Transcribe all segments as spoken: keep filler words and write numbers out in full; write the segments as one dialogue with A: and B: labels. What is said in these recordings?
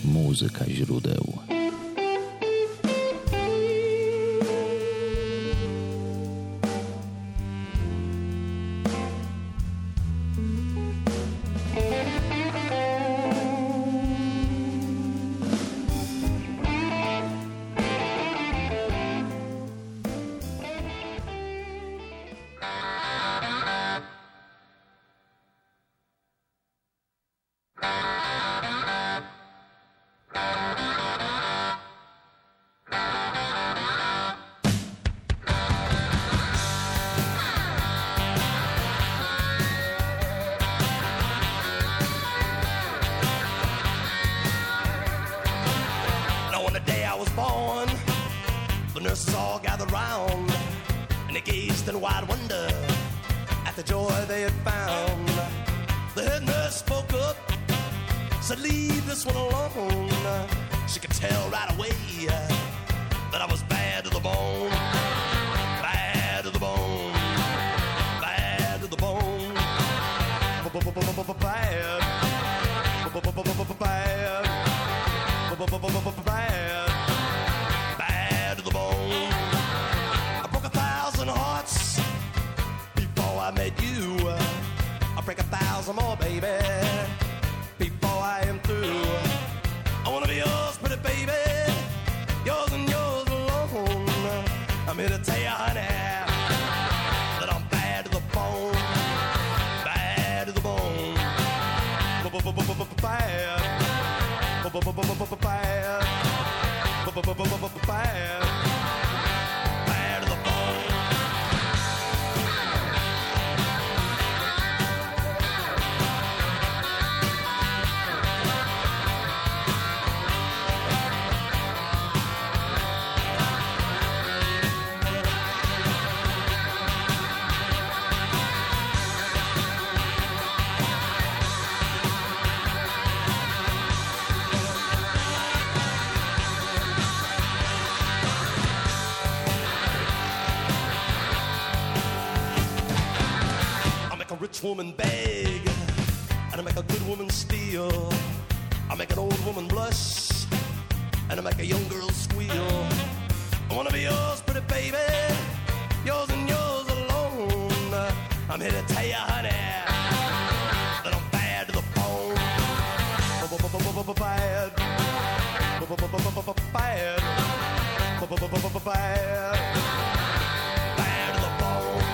A: Muzyka źródeł.
B: Woman beg, and I make a good woman steal. I make an old woman blush, and I make a young girl squeal. I wanna be yours, pretty baby, yours and yours alone. I'm here to tell you, honey, that I'm bad to the bone. Bad, bad, bad, bad to the bone.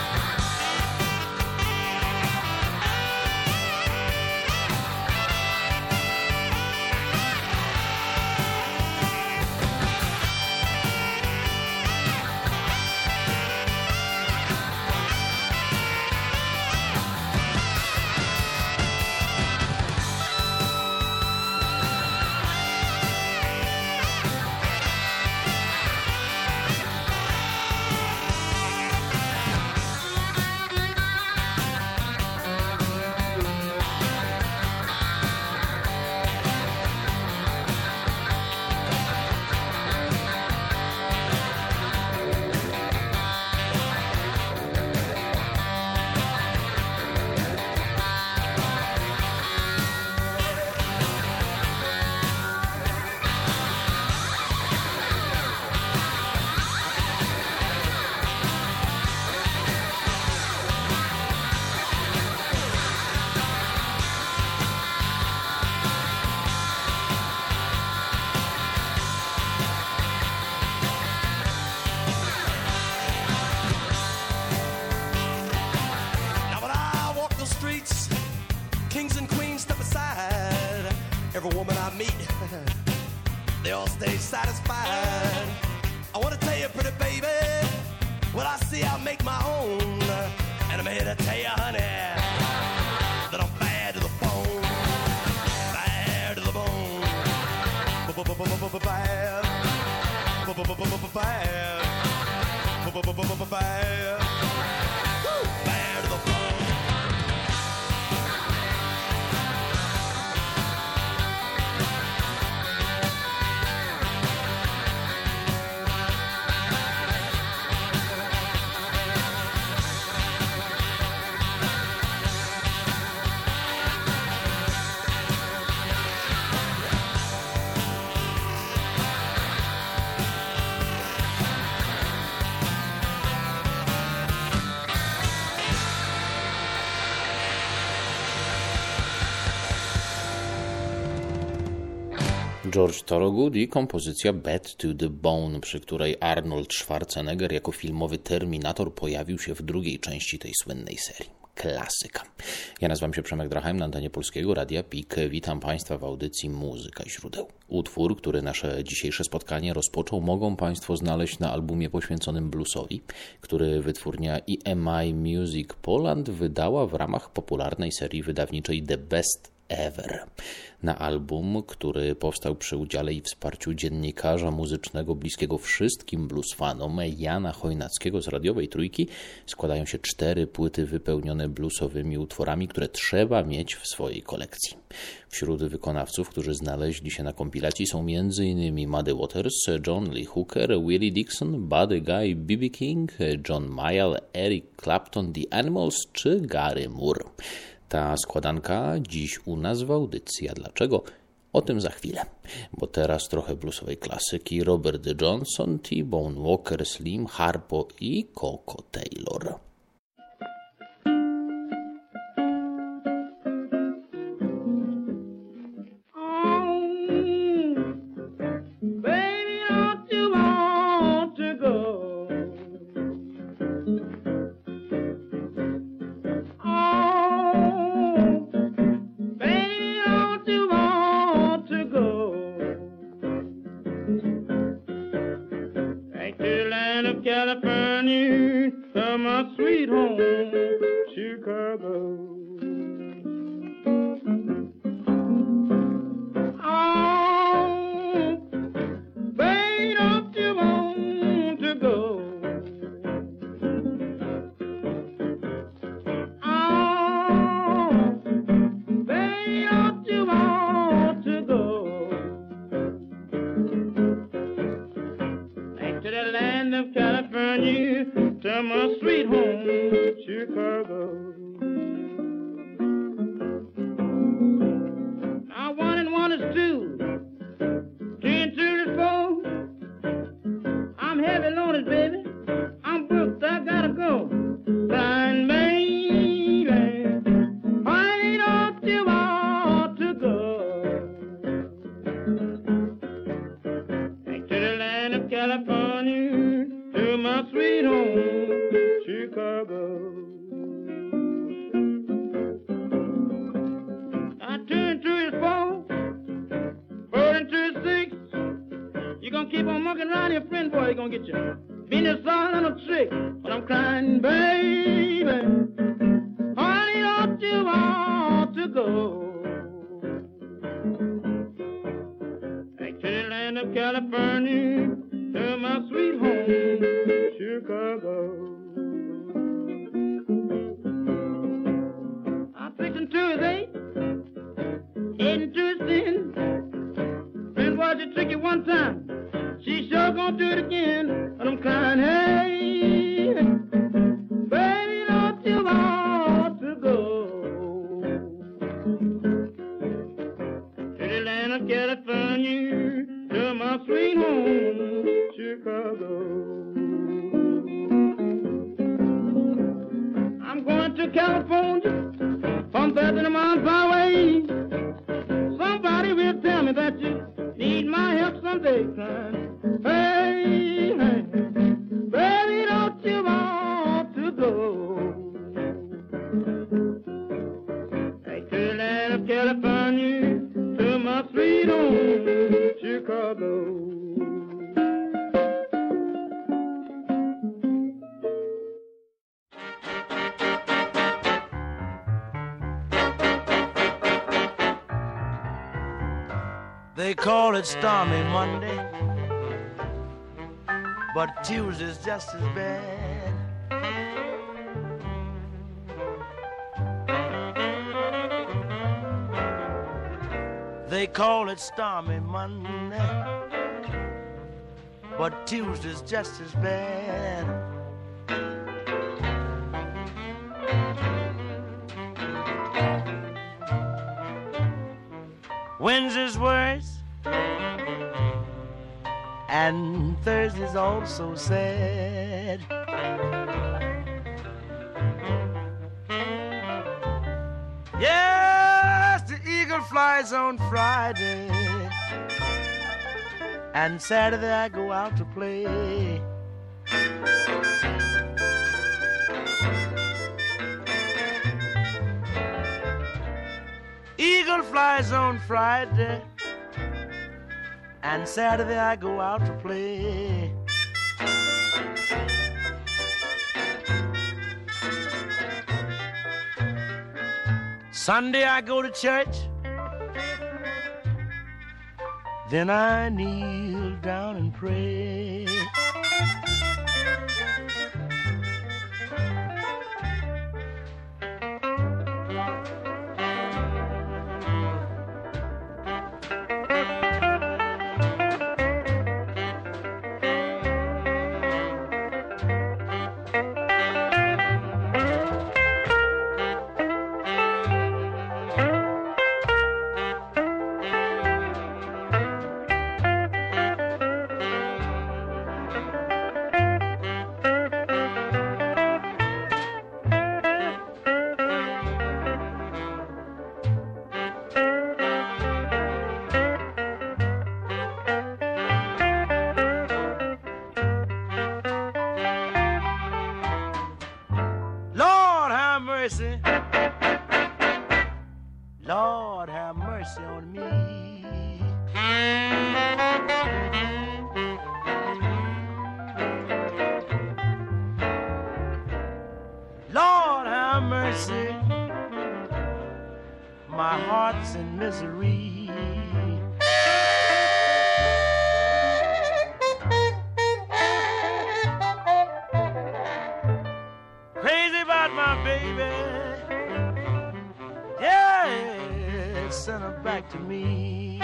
B: They all stay satisfied. I wanna tell you, pretty baby, what I see I make my own. And I'm here to tell you, honey, that I'm bad to the bone. Bad to the bone. Bad. Bad. Bad. Bad to the bone.
A: George Thorogood i kompozycja Bad to the Bone, przy której Arnold Schwarzenegger jako filmowy Terminator pojawił się w drugiej części tej słynnej serii. Klasyka. Ja nazywam się Przemek Drachem, na antenie Polskiego Radia P I K. Witam Państwa w audycji Muzyka źródeł. Utwór, który nasze dzisiejsze spotkanie rozpoczął, mogą Państwo znaleźć na albumie poświęconym bluesowi, który wytwórnia E M I Music Poland wydała w ramach popularnej serii wydawniczej The Best Ever. Na album, który powstał przy udziale i wsparciu dziennikarza muzycznego bliskiego wszystkim blues fanom Jana Chojnackiego z Radiowej Trójki, składają się cztery płyty wypełnione bluesowymi utworami, które trzeba mieć w swojej kolekcji. Wśród wykonawców, którzy znaleźli się na kompilacji, są m.in. Muddy Waters, John Lee Hooker, Willie Dixon, Buddy Guy, B B King, John Mayall, Eric Clapton, The Animals czy Gary Moore. Ta składanka dziś u nas w audycji. A dlaczego? O tym za chwilę. Bo teraz trochę bluesowej klasyki. Robert Johnson, T-Bone Walker, Slim Harpo i Coco Taylor.
C: California, to my sweet home, Chicago. Oh, baby, don't you want to go? Oh, baby, don't you want to go? Back to the land of California, to my sweet home, Chicago. Now one and one is two, two and two is four. I'm heavy loaded, baby. I'm booked, I gotta go. Fine, baby, why don't you want to go? Back to the land of California, to my sweet home, Chicago. I turn to is four, four and two is six. You gonna keep on mucking around your friend, boy, you gonna get your Venus all on a trick. But I'm crying, baby, honey, don't you want to go? Back to the land of California, to my sweet home, Chicago. I'm fixing two is eight, eight and two is ten. Friend was a tricky one time, she sure gonna do it again. But I'm crying, hey, baby, don't you want to go to the land of California, to my sweet home, Chicago. I'm going to California from thirty miles away. Somebody will tell me that you need my help someday, crying, hey, hey, baby, don't you want to go back to the land of California, to my sweet home, Chicago.
B: They call it stormy Monday, but Tuesday's just as bad. They call it stormy Monday, but Tuesday's just as bad. Wednesday's worse, and Thursday's also sad. Yes, the eagle flies on Friday,
D: and Saturday I go out to play. Eagle flies on Friday, and Saturday I go out to play. Sunday I go to church, then I kneel down and pray. Lord have mercy on me. Lord have mercy, my heart's in misery. Crazy about my baby. Yeah, send her back to me.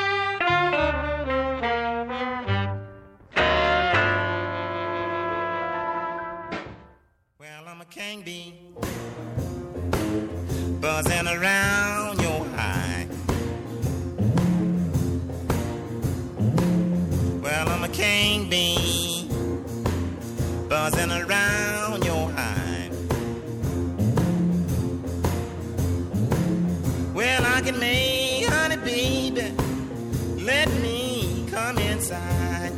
E: Well, I'm a king bee, buzzing around your eye. Well, I'm a king bee, buzzing around your eye. Well, I can make honey, baby, let me come inside.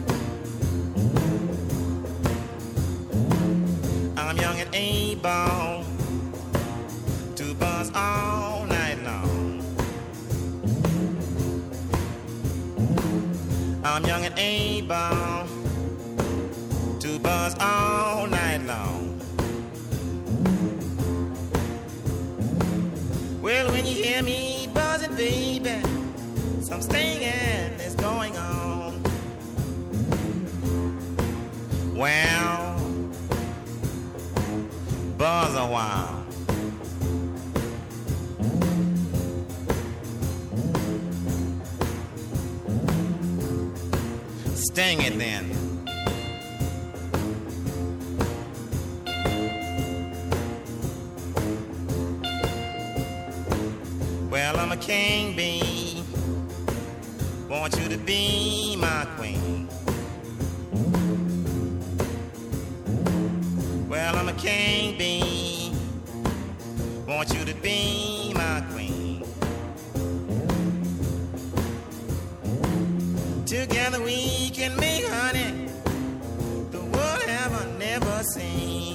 E: I'm young and able to buzz all night long. I'm young and able to buzz all night long. Well, when you hear me buzzing, baby, some stinging is going on. Well, buzz a while. Sting it then. Well, I'm a king bee, want you to be my queen. Well, I'm a king bee, want you to be my queen. Together we can make honey the world ever never seen.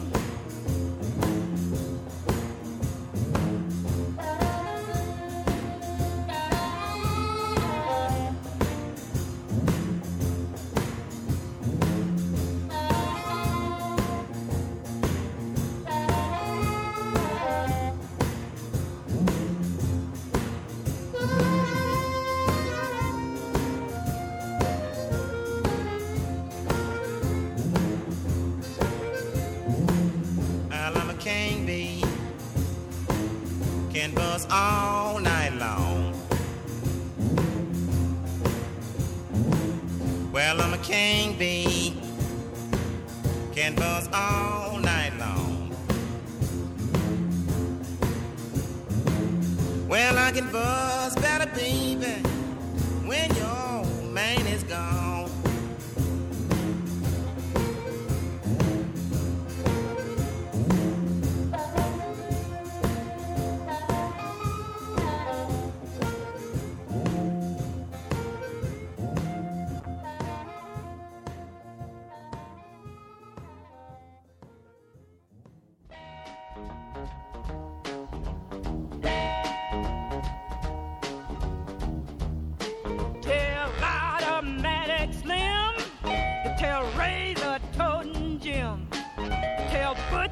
E: King bee can buzz all night long. Well, I'm a king bee, can buzz all night long. Well, I can buzz better, baby, when your man is gone.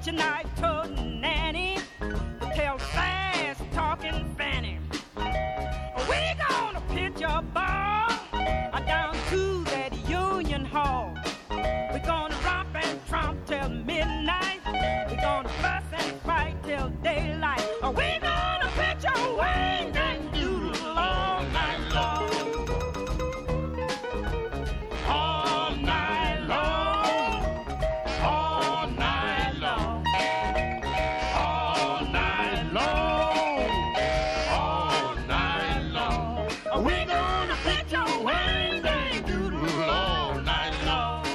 C: Get your knife to Nanny, tell fast talking Fanny. We gonna pitch a ball down to that Union Hall. We gonna romp and tromp till midnight. We gonna fuss and fight till daylight. We gonna pitch a wing and doodle all night long. All night long. All night long. All night long. All night long. We gonna pitch a wing and doodle all night long.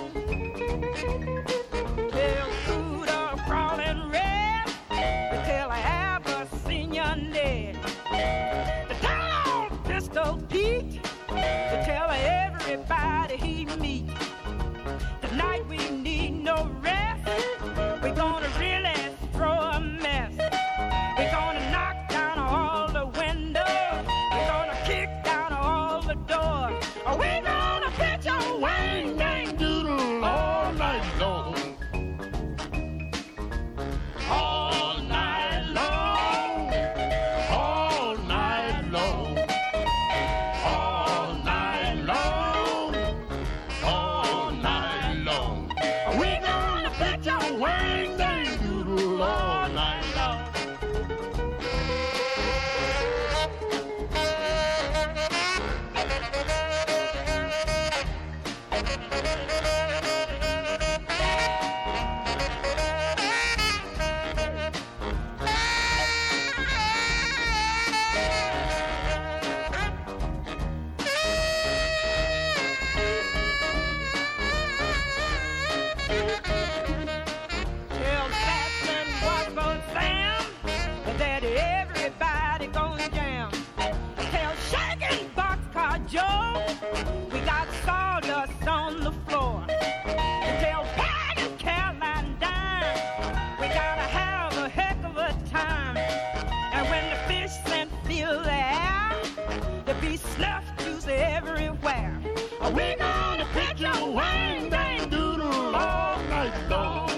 C: Till through the crawling red, till I ever seen your Ned. To tell old Pistol Pete, to tell everybody he meet. Tonight we need no rest. We're gonna really throw a mess. We're gonna knock down all the windows. We're gonna kick down all the doors. We're gonna pitch a wing dang doodle all night long. All night long. All night long. All night long. All night long. We're gonna pitch a wing dang doodle all night long. Tell Saxon Washburn Sam that everybody gonna jam. Tell Shaking Boxcar Joe we got sawdust on the floor. And tell Pat and Caroline Dime we gotta have a heck of a time. And when the fish scent fill the air, there be snuff juice everywhere. We gonna pitch a wing dang doodle all night long.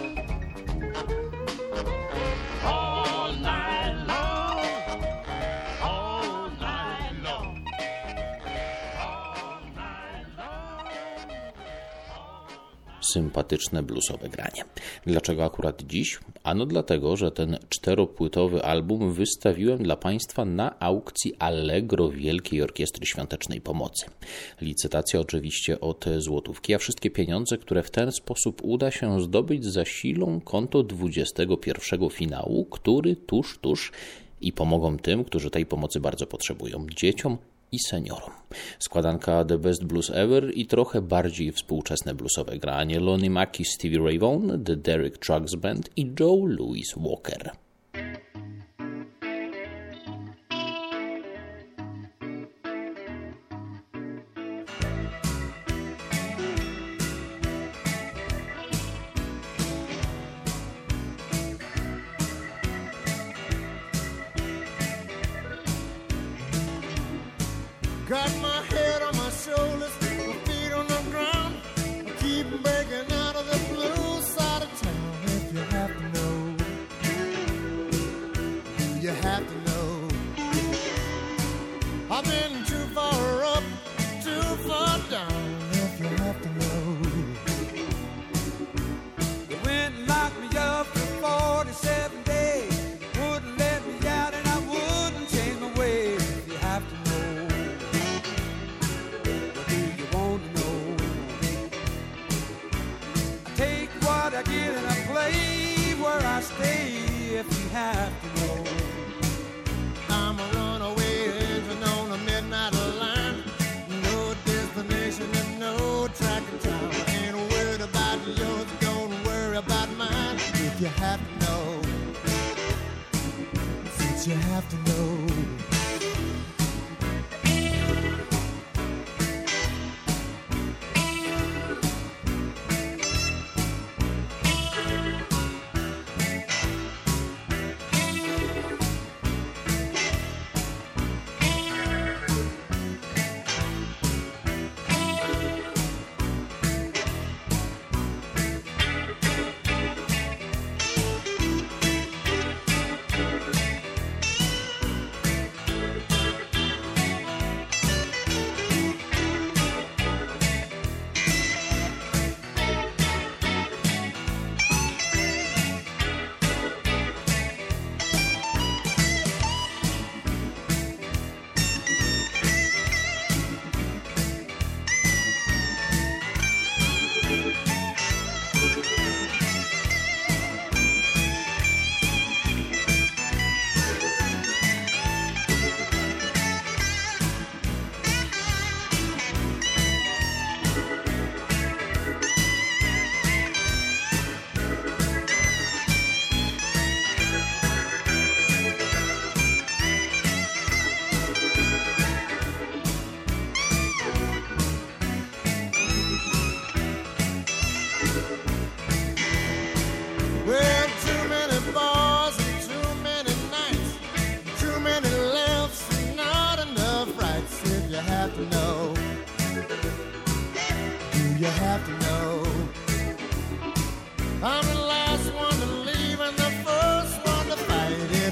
C: All night long. All night long. All night long.
A: Sympatyczne bluesowe granie. Dlaczego akurat dziś? Ano dlatego, że ten czteropłytowy album wystawiłem dla Państwa na aukcji Allegro Wielkiej Orkiestry Świątecznej Pomocy. Licytacja oczywiście od złotówki, a wszystkie pieniądze, które w ten sposób uda się zdobyć, zasilą konto dwudziestego pierwszego finału, który tuż, tuż i pomogą tym, którzy tej pomocy bardzo potrzebują, dzieciom i seniorom. Składanka The Best Blues Ever i trochę bardziej współczesne bluesowe granie Lonnie Mackie, Stevie Ray Vaughan, The Derek Trucks Band i Joe Louis Walker.
F: Got my head on my shoulders, my feet on the ground. I keep breaking out of the blue side of town. If you have to know, you have to know. I've been too far up, too far down. If you have to know.
G: They went and locked me up for forty-seven days. Wouldn't let me out and I wouldn't change my ways. If you have to know. I get and I play where I stay if you have to know.
F: I'm a runaway engine on a midnight line. No destination and no track and time. I ain't worried about yours, don't worry about mine. If you have to know, since you have to know.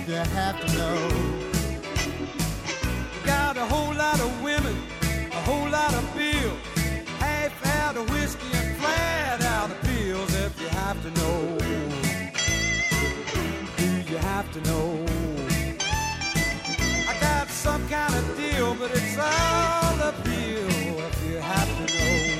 F: you have to know.
G: Got a whole lot of women, a whole lot of bills, half out of whiskey and flat out of pills. If you have to know, do you have to know? I got some kind of deal, but it's all uphill if you have to know.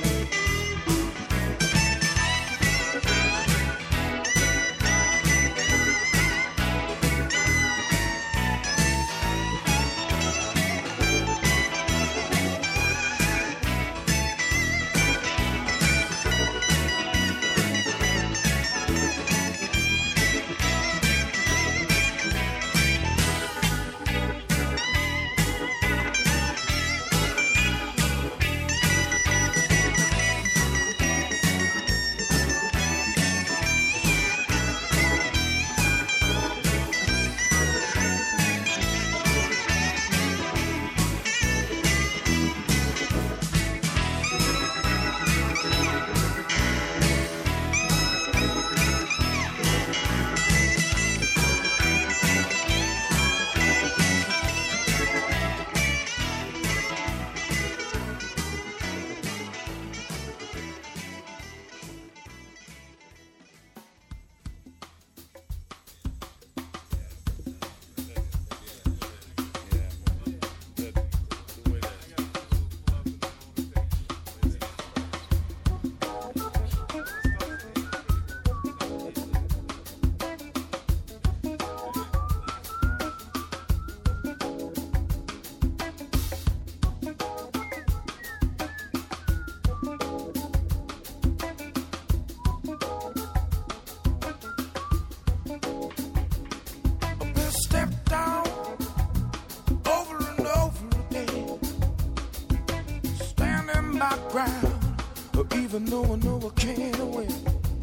H: Even though I know I can't win,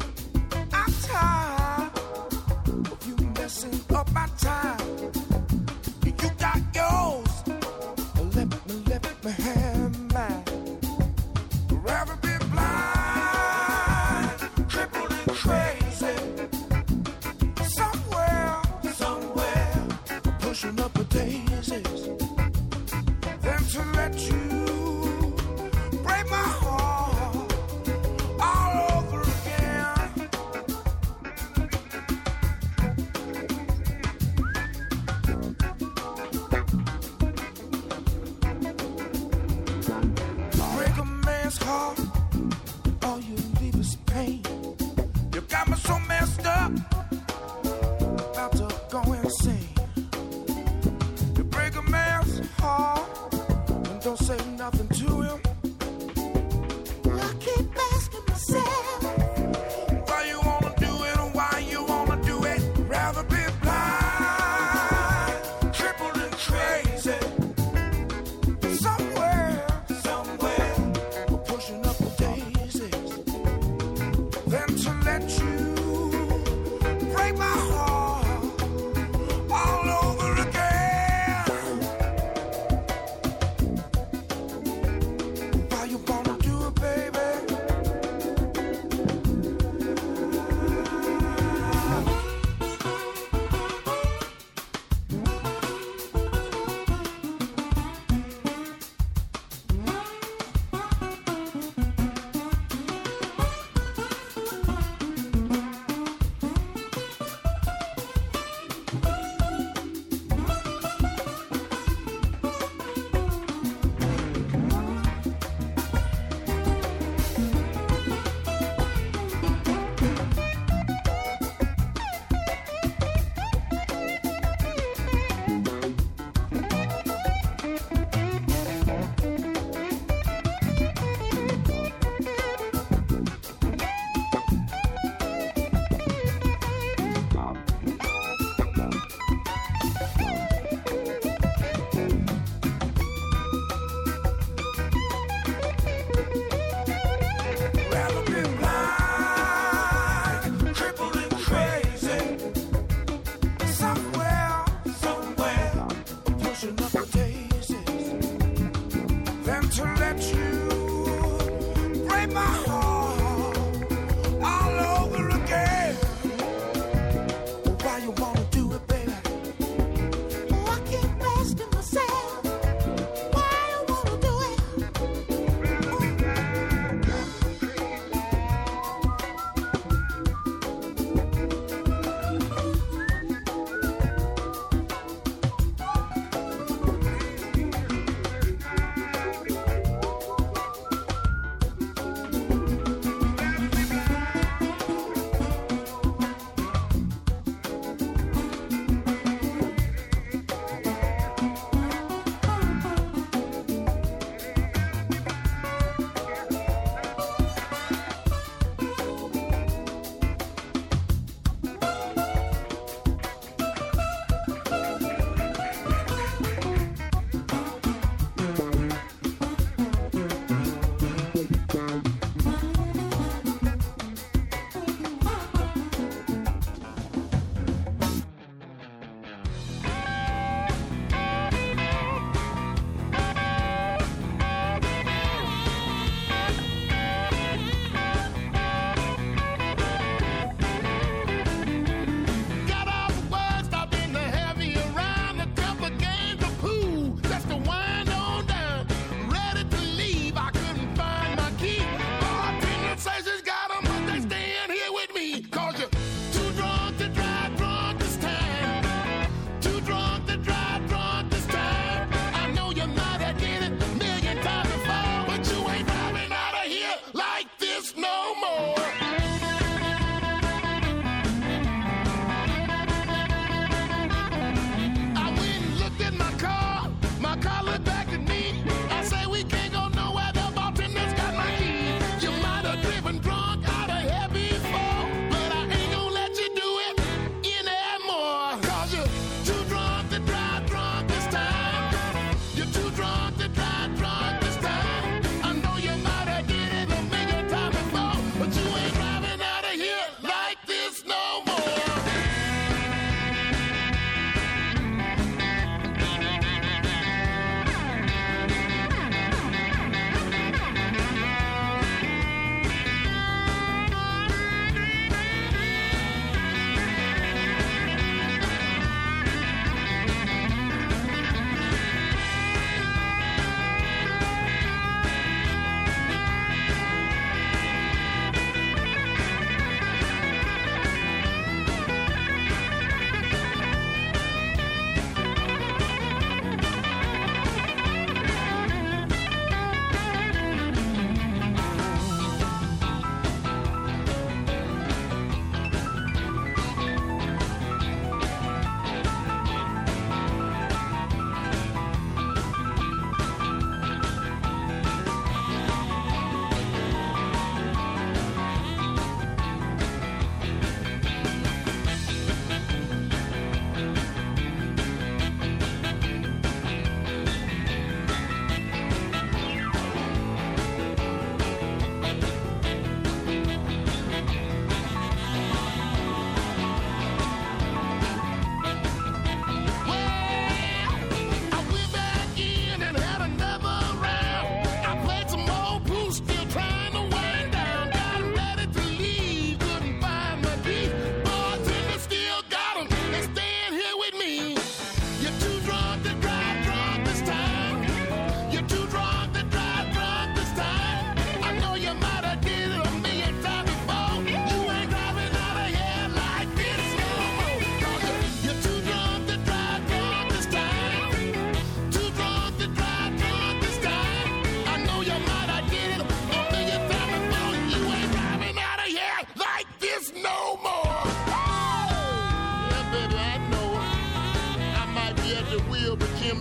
H: I'm tired of you messing up my time. You got yours, let me, let me have mine. Rather be blind, crippled and crazy. Somewhere, somewhere, pushing up the daisies. Then to let you break my heart.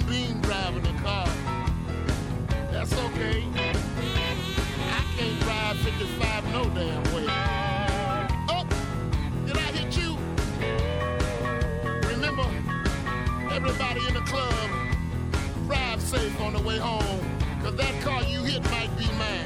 F: clean driving the car. That's okay. I can't drive fifty-five no damn way. Oh, did I hit you? Remember, everybody in the club, drive safe on the way home, cause that car you hit might be mine.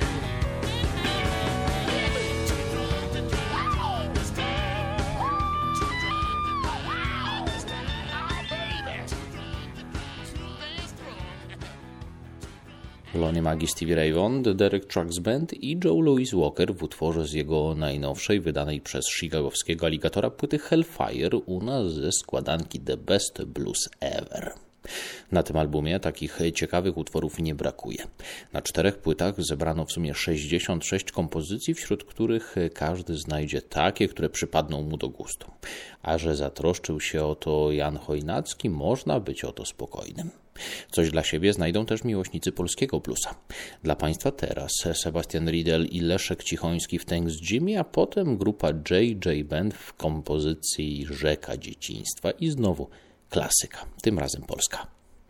A: Lonnie Maggi, Stevie Ray Vaughan, The Derek Trucks Band i Joe Louis Walker w utworze z jego najnowszej, wydanej przez chicagowskiego aligatora płyty Hellfire, u nas ze składanki The Best Blues Ever. Na tym albumie takich ciekawych utworów nie brakuje. Na czterech płytach zebrano w sumie sześćdziesiąt sześć kompozycji, wśród których każdy znajdzie takie, które przypadną mu do gustu. A że zatroszczył się o to Jan Chojnacki, można być o to spokojnym. Coś dla siebie znajdą też miłośnicy polskiego bluesa. Dla Państwa teraz Sebastian Riedel i Leszek Cichoński w Thanks Jimmy, a potem grupa J J Band w kompozycji Rzeka Dzieciństwa i znowu klasyka, tym razem polska.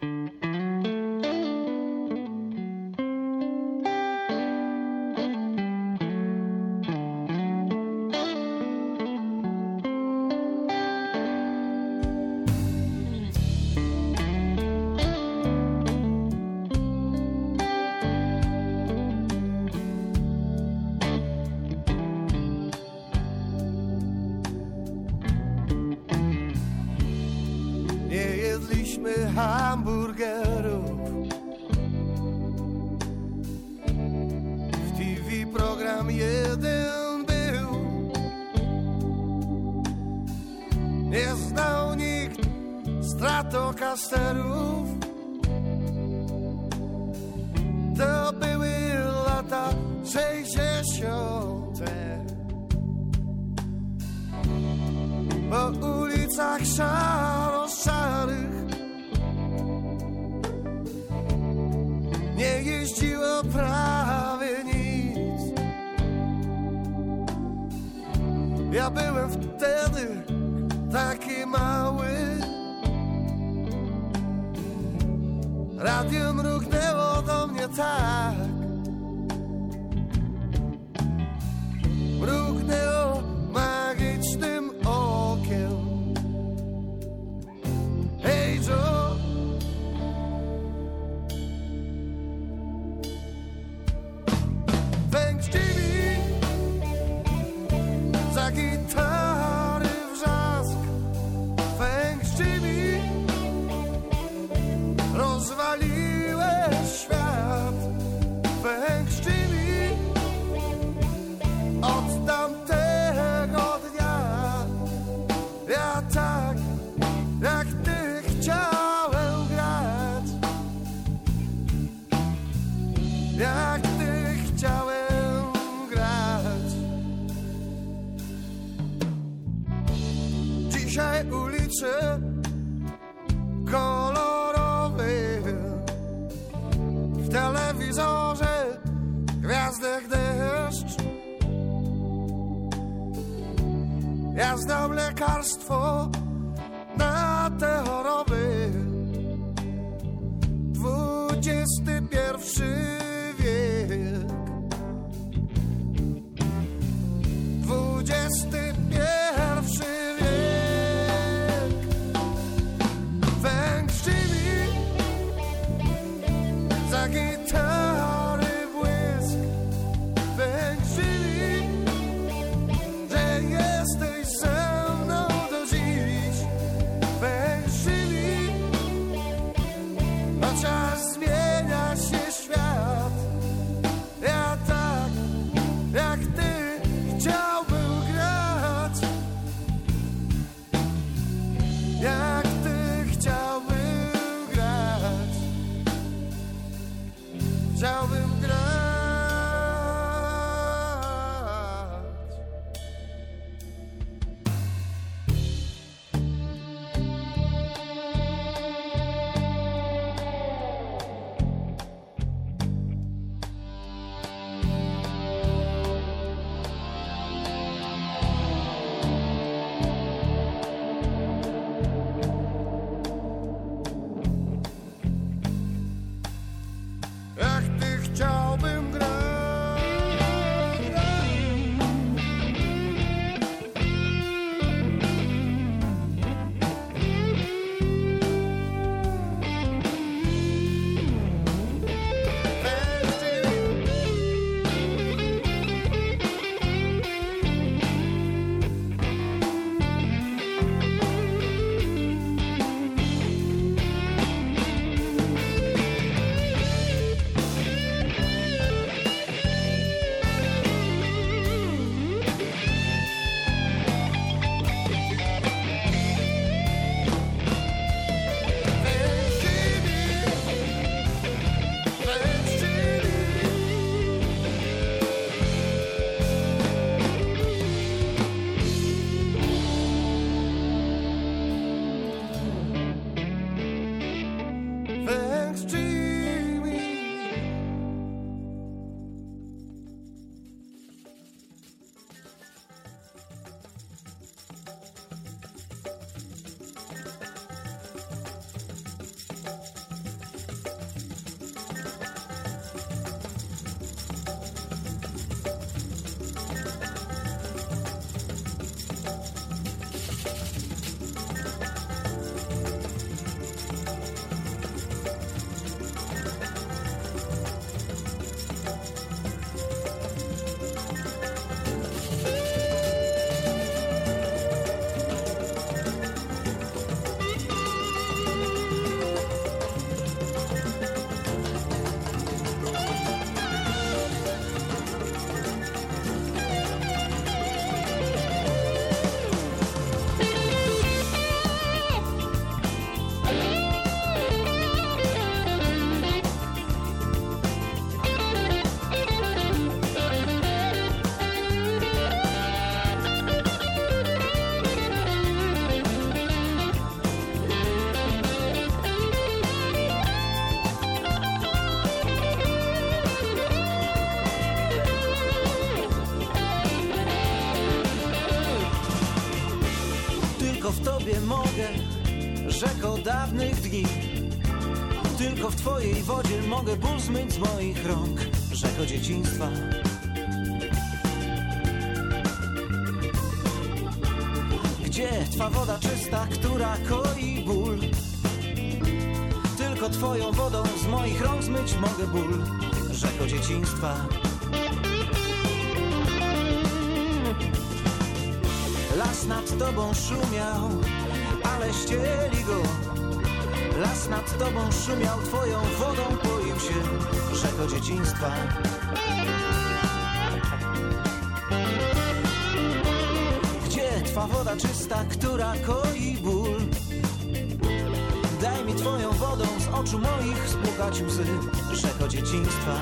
D: Hamburgerów. W T V program jeden był. Nie znał nikt Stratocasterów. To były lata sześćdziesiąte. Po ulicach szaro-szarych nie jeździło prawie nic. Ja byłem wtedy taki mały. Radio mrugnęło do mnie tak. Mrugnęło magicznym okiem. Hej Joe, za gitary wrzask. Thanks Jimmy, rozwaliłeś świat. Thanks Jimmy, od tamtego dnia ja tak jak ty chciałem grać. Jak ty chciałem grać. Dzisiaj ulice kolorowe, w telewizorze gwiazdek deszcz. Ja znam lekarstwo na te choroby. Dwudziesty pierwszy wiek. Dwudziesty pierwszy wiek. Thanks Jimmy za gitary błysk. Thanks Jimmy, że jesteś ze mną do dziś. Thanks Jimmy,
I: dawnych dni. Tylko w twojej wodzie mogę ból zmyć z moich rąk. Rzeko dzieciństwa. Gdzie twa woda czysta, która koi ból? Tylko twoją wodą z moich rąk zmyć mogę ból. Rzeko dzieciństwa. Las nad tobą szumiał, ale ścieli go. Las nad tobą szumiał, twoją wodą poił się. Rzeko dzieciństwa. Gdzie twa woda czysta, która koi ból? Daj mi twoją wodą z oczu moich spłukać łzy. Rzeko dzieciństwa.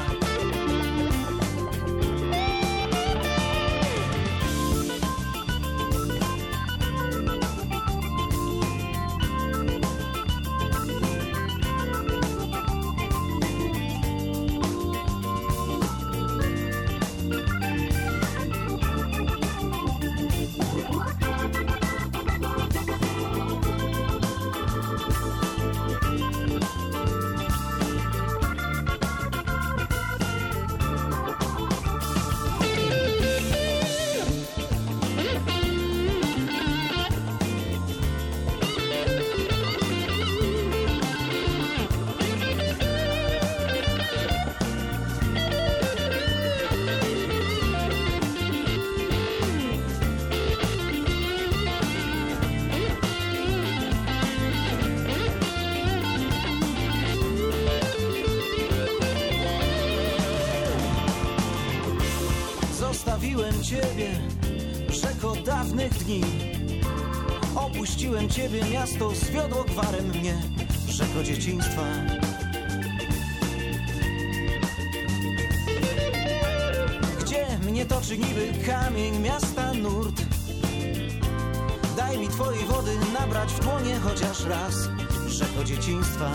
I: Zostawiłem ciebie, rzeko dawnych dni. Opuściłem ciebie, miasto zwiodło gwarem mnie. Rzeko dzieciństwa. Gdzie mnie toczy niby kamień miasta nurt? Daj mi twojej wody nabrać w dłonie chociaż raz. Rzeko dzieciństwa.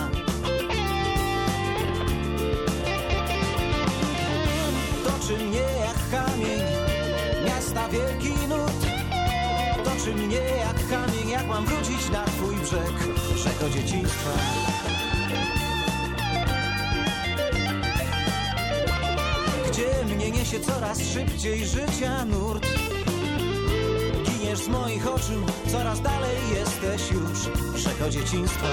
I: Toczy mnie jak kamień miasta wielki nurt. Toczy mnie jak kamień, jak mam wrócić na twój brzeg. Rzeko dzieciństwa. Gdzie mnie niesie coraz szybciej życia nurt. Giniesz z moich oczu, coraz dalej jesteś już. Rzeko dzieciństwa.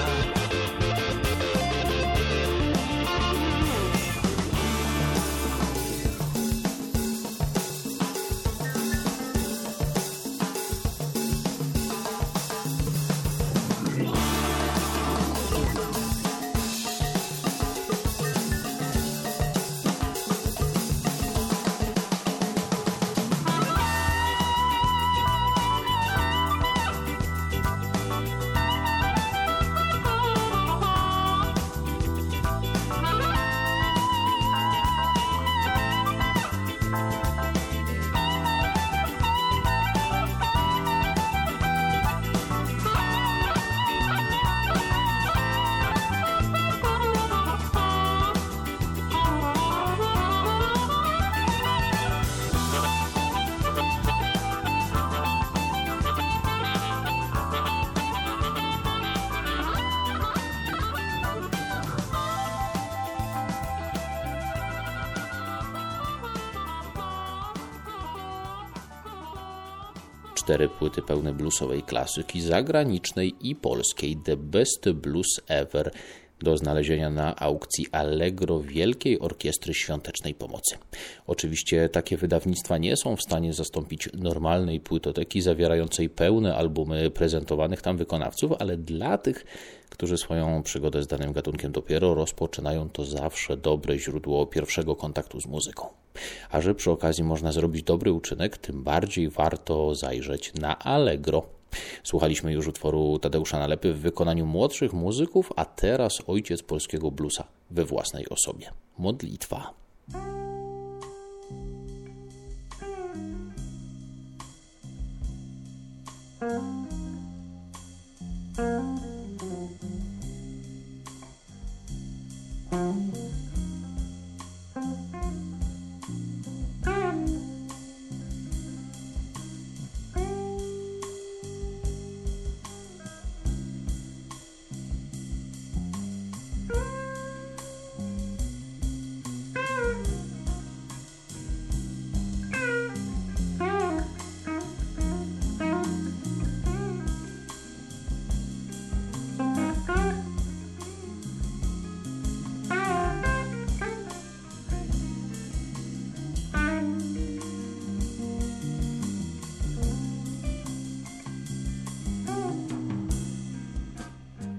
A: Cztery płyty pełne bluesowej klasyki, zagranicznej i polskiej. The Best Blues Ever do znalezienia na aukcji Allegro Wielkiej Orkiestry Świątecznej Pomocy. Oczywiście takie wydawnictwa nie są w stanie zastąpić normalnej płytoteki zawierającej pełne albumy prezentowanych tam wykonawców, ale dla tych, którzy swoją przygodę z danym gatunkiem dopiero rozpoczynają, to zawsze dobre źródło pierwszego kontaktu z muzyką. A że przy okazji można zrobić dobry uczynek, tym bardziej warto zajrzeć na Allegro. Słuchaliśmy już utworu Tadeusza Nalepy w wykonaniu młodszych muzyków, a teraz ojciec polskiego bluesa we własnej osobie. Modlitwa.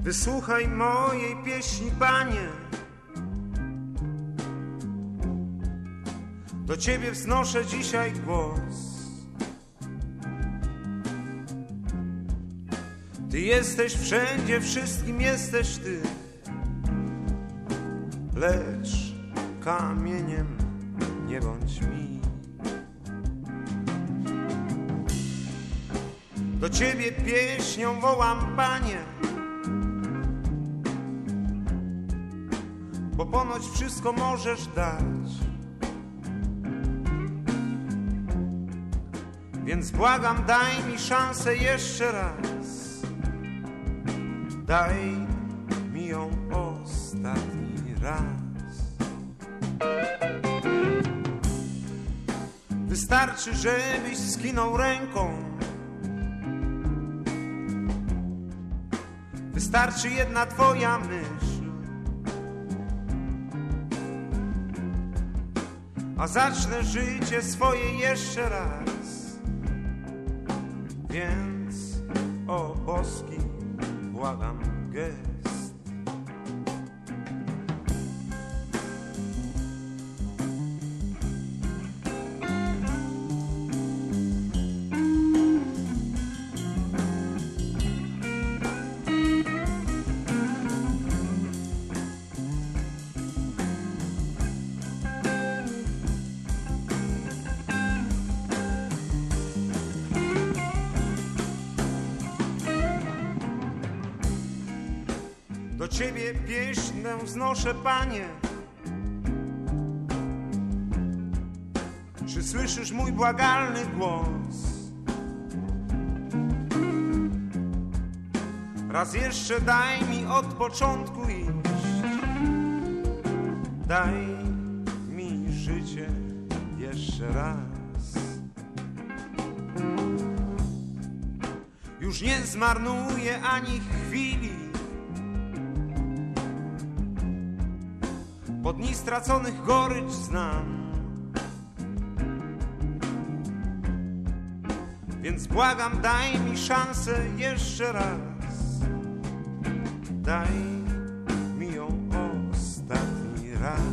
J: Wysłuchaj mojej pieśni, Panie. Do Ciebie wznoszę dzisiaj głos. Ty jesteś wszędzie, wszystkim jesteś Ty. Lecz kamieniem nie bądź mi. Do Ciebie pieśnią wołam, Panie, bo ponoć wszystko możesz dać. Więc błagam, daj mi szansę jeszcze raz. Daj mi ją ostatni raz. Wystarczy, żebyś skinął ręką. Wystarczy jedna twoja myśl, a zacznę życie swoje jeszcze raz. Więc o boski, błagam, gest. Do Ciebie pieśnię wznoszę, Panie. Czy słyszysz mój błagalny głos? Raz jeszcze daj mi od początku iść. Daj mi życie jeszcze raz. Już nie zmarnuję ani chwili. Po dni straconych gorycz znam. Więc błagam, daj mi szansę jeszcze raz. Daj mi ją ostatni raz.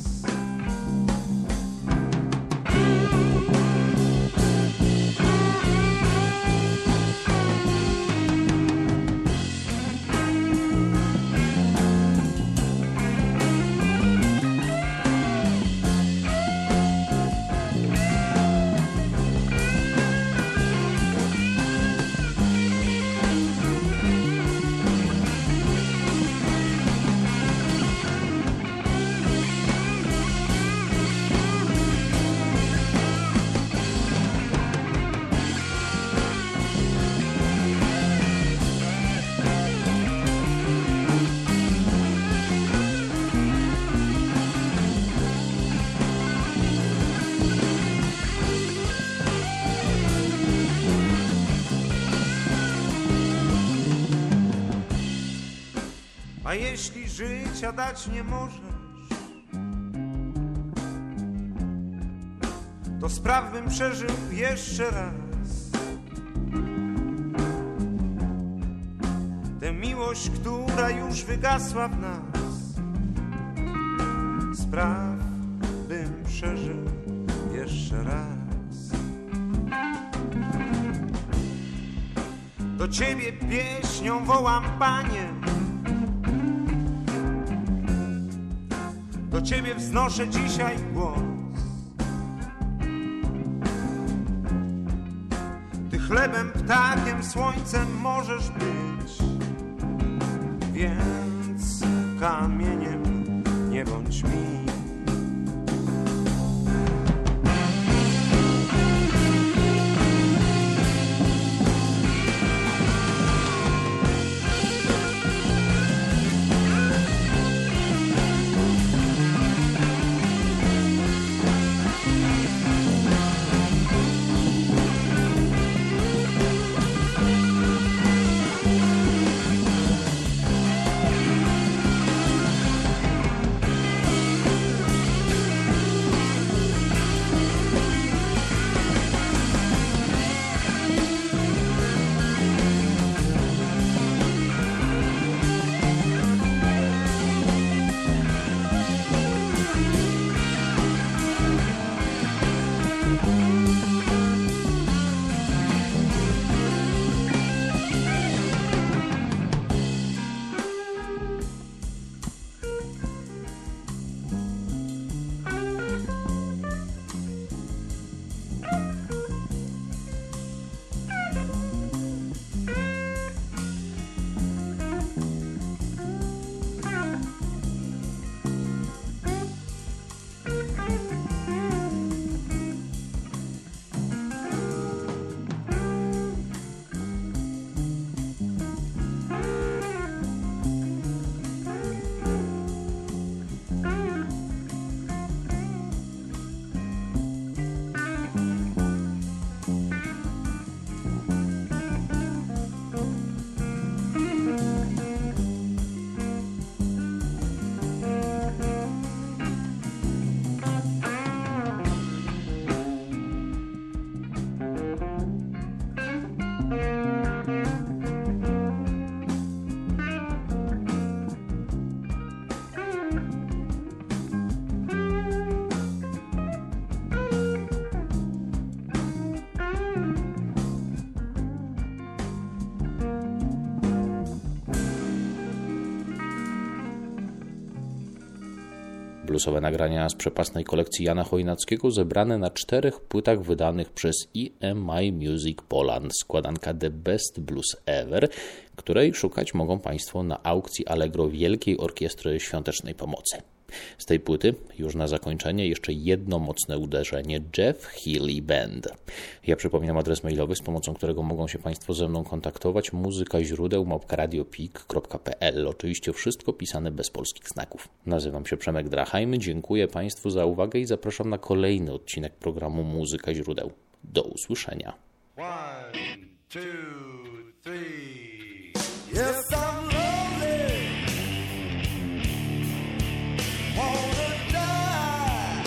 J: A jeśli życia dać nie możesz, to spraw, bym przeżył jeszcze raz tę miłość, która już wygasła w nas. Spraw, bym przeżył jeszcze raz. Do Ciebie pieśnią wołam, Panie. Do Ciebie wznoszę dzisiaj głos. Ty chlebem, ptakiem, słońcem możesz być, więc kamieniem nie bądź mi.
A: Bluesowe nagrania z przepasnej kolekcji Jana Chojnackiego zebrane na czterech płytach wydanych przez E M I Music Poland, składanka The Best Blues Ever, której szukać mogą Państwo na aukcji Allegro Wielkiej Orkiestry Świątecznej Pomocy. Z tej płyty już na zakończenie jeszcze jedno mocne uderzenie: Jeff Healey Band. Ja przypominam adres mailowy, z pomocą którego mogą się Państwo ze mną kontaktować: muzyka źródeł małpka radiopik kropka p l. Oczywiście wszystko pisane bez polskich znaków. Nazywam się Przemek Drachajmy, dziękuję Państwu za uwagę i zapraszam na kolejny odcinek programu Muzyka źródeł. Do usłyszenia.
J: One, two, three.
H: Yes, I'm lonely. Wanna die.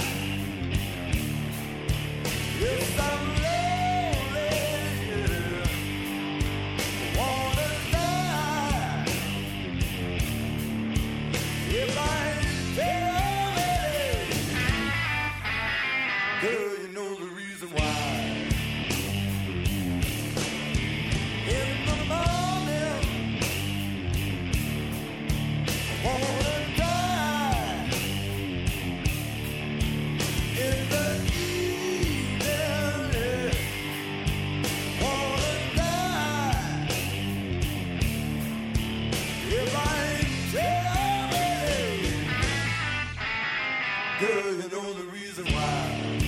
H: Yes, I'm lonely. Wanna die. If I tell it, girl, you know the reason why. In the morning, wanna die. In the evening, wanna die. If I tell it, girl, you know the reason why.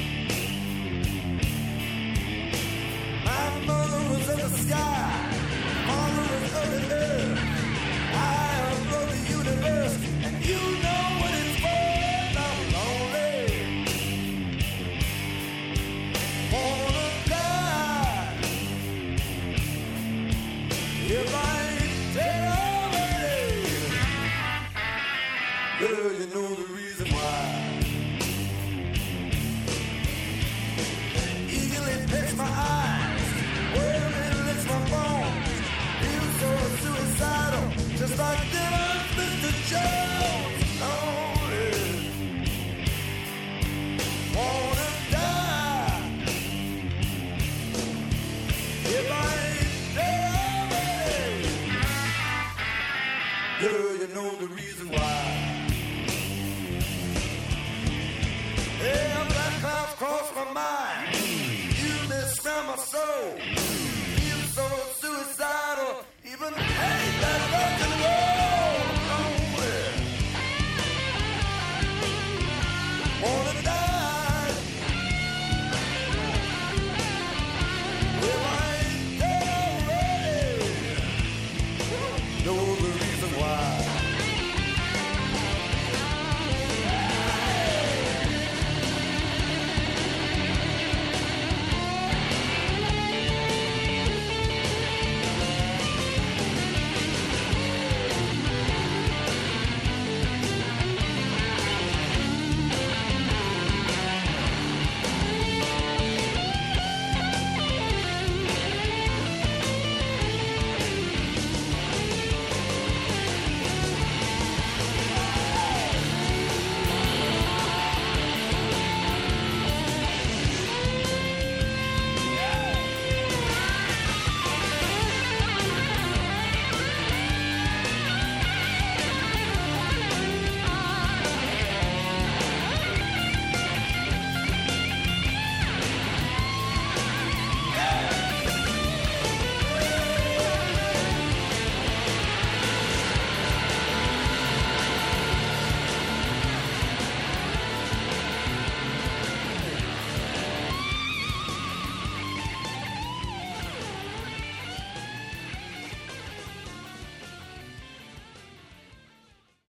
H: My mother was in the sky, father was of the earth. I am of the universe, and you know what it's for. I'm lonely. Wanna die. If I tell it, girl, you know the reason why. Eagerly picks my eyes, worry licks my bones. Feel so suicidal, just like Dylan's Mister Jones. Lonely, wanna die. If I tell it, girl, you know the reason why. Yeah, black clouds cross my mind.